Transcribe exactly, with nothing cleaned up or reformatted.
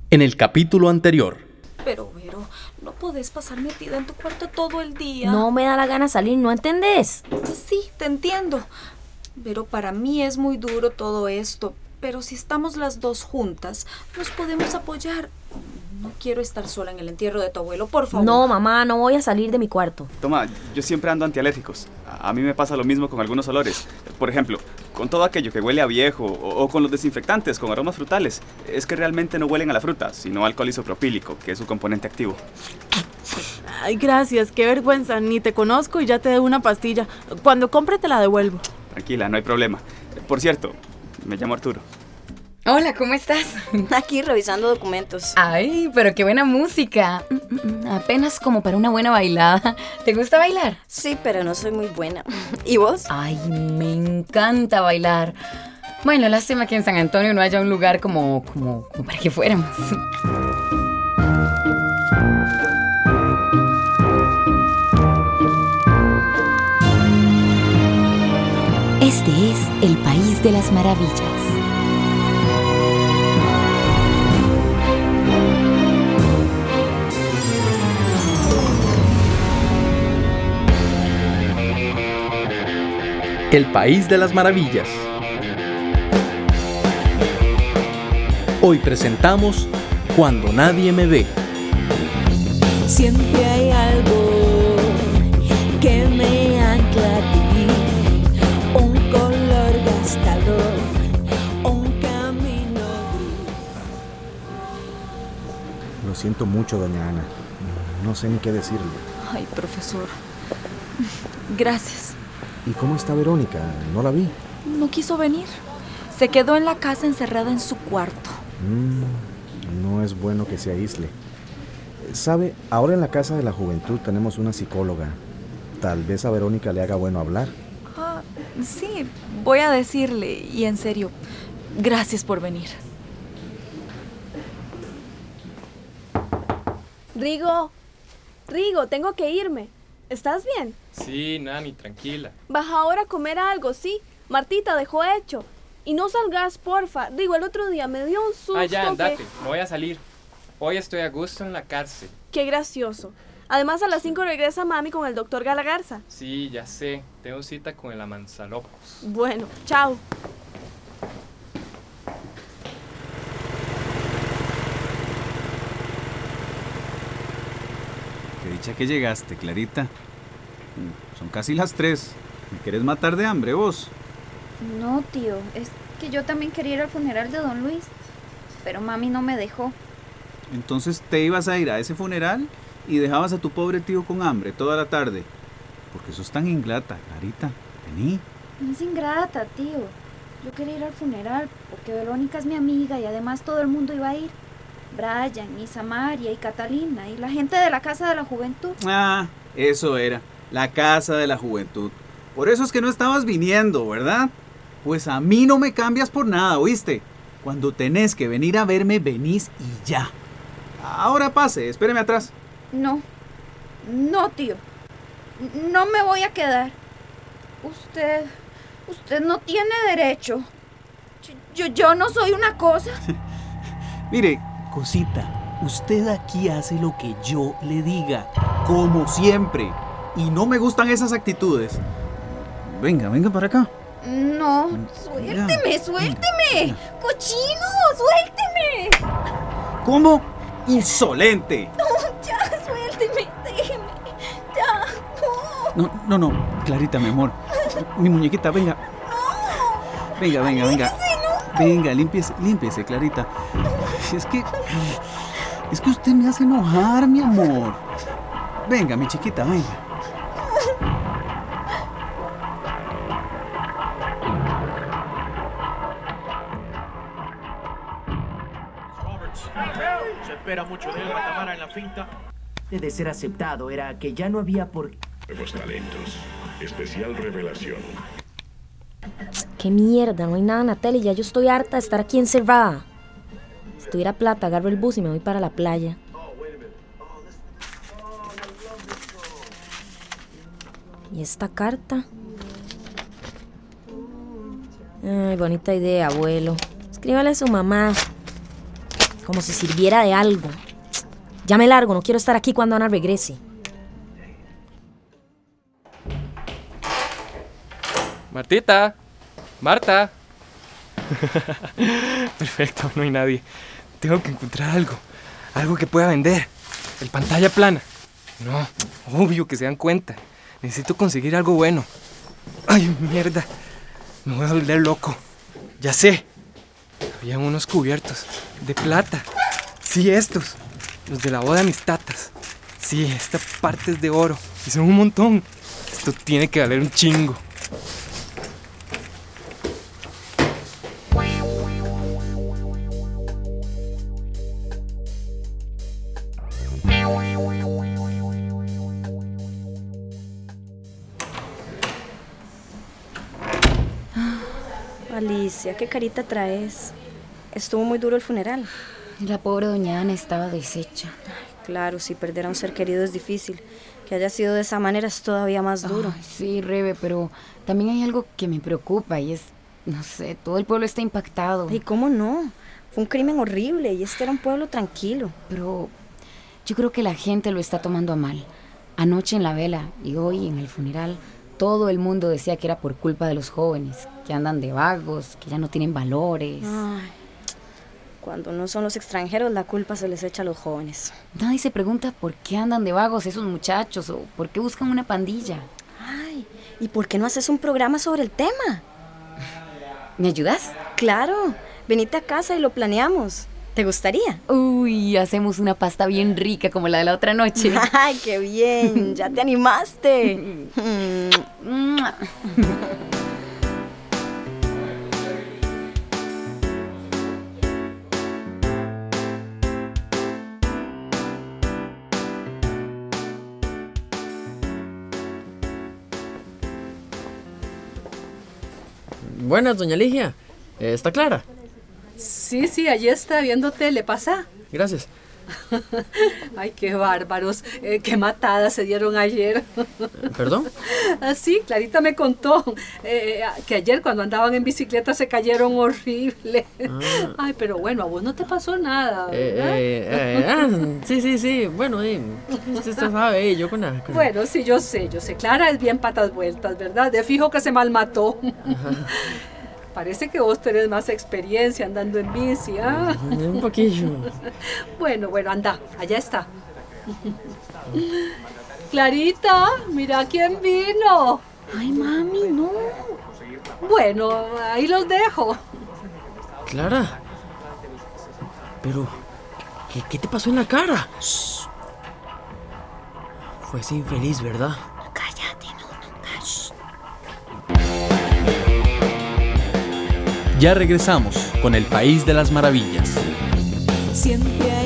En el capítulo anterior. Pero, Vero, no podés pasar metida en tu cuarto todo el día. No me da la gana salir, ¿no entendés? Sí, te entiendo. Pero para mí es muy duro todo esto. Pero si estamos las dos juntas, nos podemos apoyar. No quiero estar sola en el entierro de tu abuelo, por favor. No, mamá, no voy a salir de mi cuarto. Toma, yo siempre ando antialérgicos. A, a mí me pasa lo mismo con algunos olores. Por ejemplo, con todo aquello que huele a viejo o, o con los desinfectantes con aromas frutales. Es que realmente no huelen a la fruta, sino al alcohol isopropílico, que es su componente activo. Ay, gracias, qué vergüenza. Ni te conozco y ya te doy una pastilla. Cuando compre te la devuelvo. Tranquila, no hay problema. Por cierto, me llamo Arturo. Hola, ¿cómo estás? Aquí revisando documentos. Ay, pero qué buena música. Apenas como para una buena bailada. ¿Te gusta bailar? Sí, pero no soy muy buena. ¿Y vos? Ay, me encanta bailar. Bueno, lástima que en San Antonio no haya un lugar como, como, como para que fuéramos. Este es el País de las Maravillas. El País de las Maravillas. Hoy presentamos Cuando nadie me ve. Siempre hay algo que me ancla a ti, un color gastador, un camino gris. Lo siento mucho, doña Ana. No sé ni qué decirle. Ay, profesor. Gracias. ¿Y cómo está Verónica? No la vi. No quiso venir. Se quedó en la casa encerrada en su cuarto. Mm, no es bueno que se aísle. ¿Sabe? Ahora en la Casa de la Juventud tenemos una psicóloga. Tal vez a Verónica le haga bueno hablar. Ah, sí, voy a decirle. Y en serio, gracias por venir. Rigo, Rigo, tengo que irme. ¿Estás bien? Sí, Nani, tranquila. Baja ahora a comer algo, ¿sí? Martita dejó hecho. Y no salgas, porfa. Rigo, el otro día me dio un susto. Ah, ya, andate. que... No voy a salir. Hoy estoy a gusto en la cárcel. Qué gracioso. Además, a las cinco regresa mami con el doctor Galagarza. Sí, ya sé. Tengo cita con el Amanzalopos. Bueno, chao. Qué dicha que llegaste, Clarita. Son casi las tres. ¿Me querés matar de hambre, vos? No, tío. Es que yo también quería ir al funeral de don Luis. Pero mami no me dejó. Entonces te ibas a ir a ese funeral y dejabas a tu pobre tío con hambre toda la tarde. Porque sos tan ingrata, Clarita. Vení. No es ingrata, tío. Yo quería ir al funeral porque Verónica es mi amiga y además todo el mundo iba a ir. Brian y Samaria y Catalina y la gente de la Casa de la Juventud. Ah, eso era. La Casa de la Juventud. Por eso es que no estabas viniendo, ¿verdad? Pues a mí no me cambias por nada, ¿oíste? Cuando tenés que venir a verme, venís y ya. Ahora pase, espéreme atrás. No, no, tío. No me voy a quedar. Usted, usted no tiene derecho. Yo, yo no soy una cosa. Mire, cosita, usted aquí hace lo que yo le diga, como siempre. Y no me gustan esas actitudes. Venga, venga para acá. No, suélteme, suélteme. Cochino, suélteme. ¿Cómo? Insolente. No, ya, suélteme, déjeme. Ya, no. No, no, no, Clarita, mi amor. Mi muñequita, venga. No. Venga, venga, venga. No. Venga, límpiese, límpiese, Clarita. Es que... Es que usted me hace enojar, mi amor. Venga, mi chiquita, venga. Se espera mucho de él, Matamara en la finta. De ser aceptado era que ya no había por... Nuevos talentos. Especial revelación. Qué mierda, no hay nada en la tele, ya yo estoy harta de estar aquí encerrada. Si tuviera plata, agarro el bus y me voy para la playa. ¿Y esta carta? Ay, bonita idea, abuelo. Escríbale a su mamá. Como si sirviera de algo. Ya me largo, no quiero estar aquí cuando Ana regrese. Martita, Marta. Perfecto, no hay nadie. Tengo que encontrar algo, algo que pueda vender. El pantalla plana. No, obvio que se dan cuenta. Necesito conseguir algo bueno. Ay, mierda. Me voy a volver loco. Ya sé. Había unos cubiertos de plata. Sí, estos. Los de la boda de mis tatas. Sí, esta parte es de oro. Y son un montón. Esto tiene que valer un chingo. Alicia, ¿qué carita traes? Estuvo muy duro el funeral. La pobre doña Ana estaba deshecha. Claro, si perder a un ser querido es difícil. Que haya sido de esa manera es todavía más duro. Ay, sí, Rebe, pero también hay algo que me preocupa y es, no sé, todo el pueblo está impactado. ¿Y cómo no? Fue un crimen horrible y este era un pueblo tranquilo. Pero yo creo que la gente lo está tomando a mal. Anoche en la vela y hoy en el funeral, todo el mundo decía que era por culpa de los jóvenes, que andan de vagos, que ya no tienen valores. Ay, cuando no son los extranjeros, la culpa se les echa a los jóvenes. Nadie se pregunta por qué andan de vagos esos muchachos o por qué buscan una pandilla. Ay, ¿y por qué no haces un programa sobre el tema? ¿Me ayudas? Claro, venite a casa y lo planeamos. ¿Te gustaría? Uy, hacemos una pasta bien rica como la de la otra noche. ¡Ay, qué bien! ¡Ya te animaste! Buenas, doña Ligia. ¿Está Clara? Sí, sí, allí está viendo tele, pasa. Gracias. Ay, qué bárbaros, eh, qué matadas se dieron ayer. ¿Perdón? Ah, sí, Clarita me contó eh, que ayer cuando andaban en bicicleta se cayeron horrible. Ah. Ay, pero bueno, a vos no te pasó nada, ¿verdad? Eh, eh, eh, ah, sí, sí, sí, bueno, eh, usted sabe, yo con la... Con... Bueno, sí, yo sé, yo sé, Clara es bien patas vueltas, ¿verdad? De fijo que se malmató. Ajá. Parece que vos tenés más experiencia andando en bici, ¿ah? Un poquillo. Bueno, bueno, anda, allá está. Clarita, mira quién vino. Ay, mami, no. Bueno, ahí los dejo. Clara. Pero, ¿qué, qué te pasó en la cara? Shh. Fue así infeliz, ¿verdad? Cállate, no, no, shh. Ya regresamos con el País de las Maravillas. Siempre